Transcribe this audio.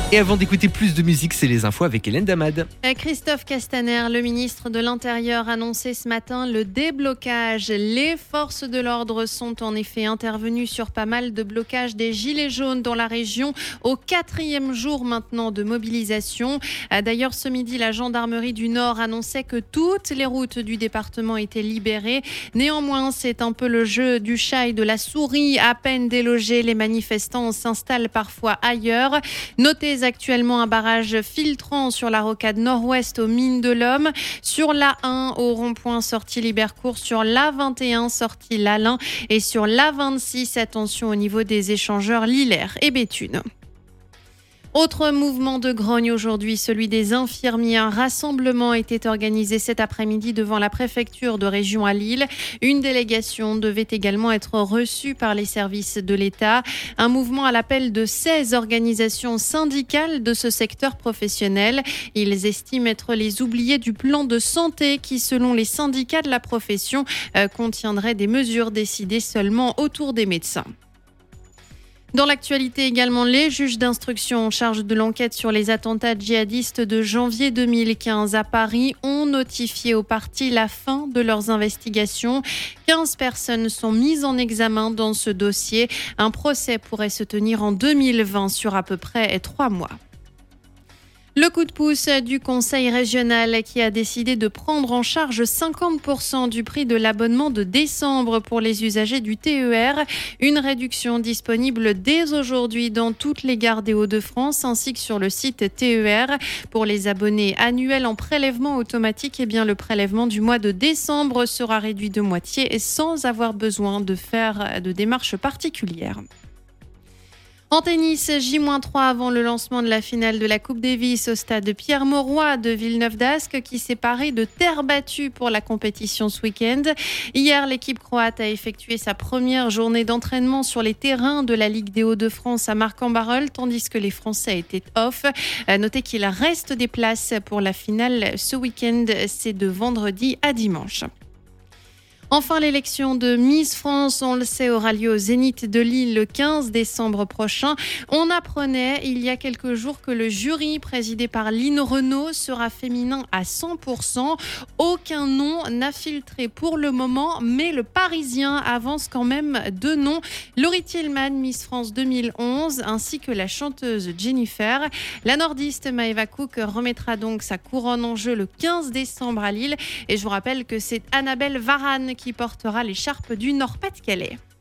Et avant d'écouter plus de musique, c'est les infos avec Hélène Damad. Christophe Castaner, le ministre de l'Intérieur, a annoncé ce matin le déblocage. Les forces de l'ordre sont en effet intervenues sur pas mal de blocages des gilets jaunes dans la région, au 4e jour maintenant de mobilisation. D'ailleurs, ce midi, la gendarmerie du Nord annonçait que toutes les routes du département étaient libérées. Néanmoins, c'est un peu le jeu du chat et de la souris. À peine délogés, les manifestants s'installent parfois ailleurs. Notez actuellement un barrage filtrant sur la rocade nord-ouest aux Mines de l'Homme, sur l'A1 au rond-point sortie Libercourt, sur l'A21 sortie Lalin et sur l'A26, attention au niveau des échangeurs Lillers et Béthune. Autre mouvement de grogne aujourd'hui, celui des infirmiers. Un rassemblement était organisé cet après-midi devant la préfecture de région à Lille. Une délégation devait également être reçue par les services de l'État. Un mouvement à l'appel de 16 organisations syndicales de ce secteur professionnel. Ils estiment être les oubliés du plan de santé qui, selon les syndicats de la profession, contiendrait des mesures décidées seulement autour des médecins. Dans l'actualité également, les juges d'instruction en charge de l'enquête sur les attentats djihadistes de janvier 2015 à Paris ont notifié aux parties la fin de leurs investigations. 15 personnes sont mises en examen dans ce dossier. Un procès pourrait se tenir en 2020 sur à peu près 3 mois. Le coup de pouce du Conseil régional qui a décidé de prendre en charge 50% du prix de l'abonnement de décembre pour les usagers du TER. Une réduction disponible dès aujourd'hui dans toutes les gares des Hauts-de-France ainsi que sur le site TER. Pour les abonnés annuels en prélèvement automatique, le prélèvement du mois de décembre sera réduit de moitié sans avoir besoin de faire de démarches particulières. En tennis, J-3 avant le lancement de la finale de la Coupe Davis au stade Pierre-Mauroy de Villeneuve-d'Ascq qui s'est paré de terre battue pour la compétition ce week-end. Hier, l'équipe croate a effectué sa première journée d'entraînement sur les terrains de la Ligue des Hauts-de-France à Marc-en-Barœul, tandis que les Français étaient off. Notez qu'il reste des places pour la finale ce week-end, c'est de vendredi à dimanche. Enfin, l'élection de Miss France, on le sait, aura lieu au Zénith de Lille le 15 décembre prochain. On apprenait il y a quelques jours que le jury présidé par Line Renaud sera féminin à 100%. Aucun nom n'a filtré pour le moment, mais le Parisien avance quand même 2 noms. Laurie Tillman, Miss France 2011, ainsi que la chanteuse Jennifer. La nordiste Maëva Cook remettra donc sa couronne en jeu le 15 décembre à Lille. Et je vous rappelle que c'est Annabelle Varane qui portera l'écharpe du Nord-Pas-de-Calais.